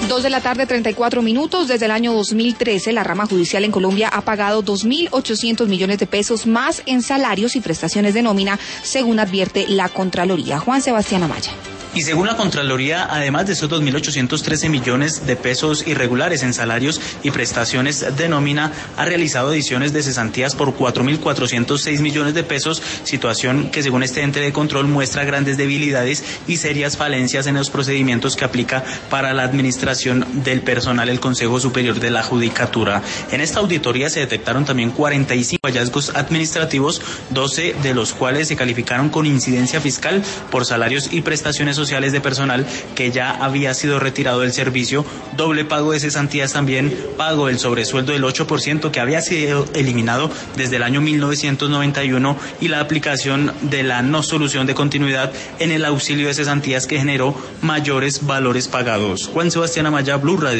2:34 p.m. Desde el año 2013, la rama judicial en Colombia ha pagado 2.800 millones de pesos más en salarios y prestaciones de nómina, según advierte la Contraloría. Juan Sebastián Amaya. Y según la Contraloría, además de esos 2.813 millones de pesos irregulares en salarios y prestaciones de nómina, ha realizado adiciones de cesantías por 4.406 millones de pesos, situación que según este ente de control muestra grandes debilidades y serias falencias en los procedimientos que aplica para la administración del personal el Consejo Superior de la Judicatura. En esta auditoría se detectaron también 45 hallazgos administrativos, 12 de los cuales se calificaron con incidencia fiscal por salarios y prestaciones sociales de personal que ya había sido retirado del servicio, doble pago de cesantías también, pago del sobresueldo del 8% que había sido eliminado desde el año 1991 y la aplicación de la no solución de continuidad en el auxilio de cesantías que generó mayores valores pagados. Juan Sebastián Amaya, Blue Radio.